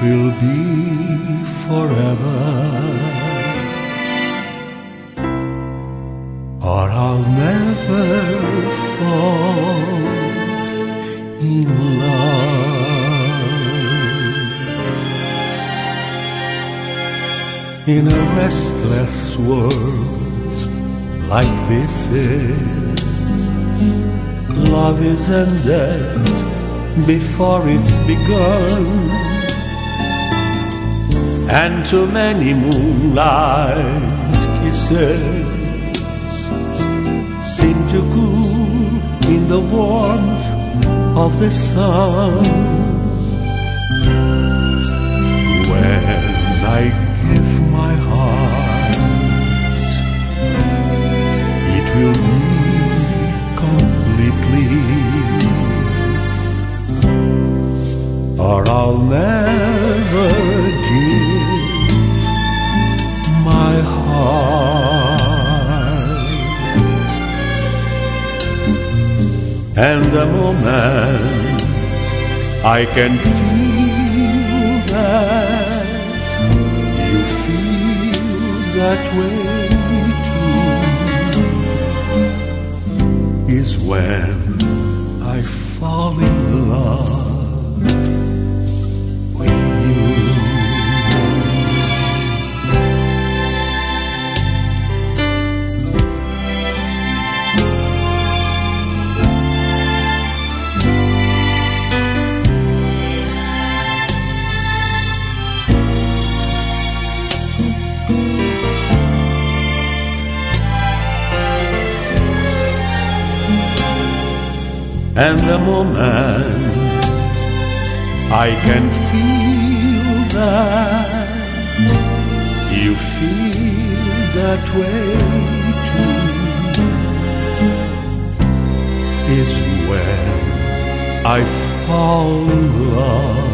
will be forever, or I'll never fall in love. In a restless world like this is, love isn't dead before it's begun, and too many moonlight kisses seem to cool in the warmth of the sun. When I give my heart, it will be completely, or I'll never give my heart. And the moment I can feel that you feel that way too, is when I fall in love with you. And the moment I can feel that you feel that way too, is when I fall in love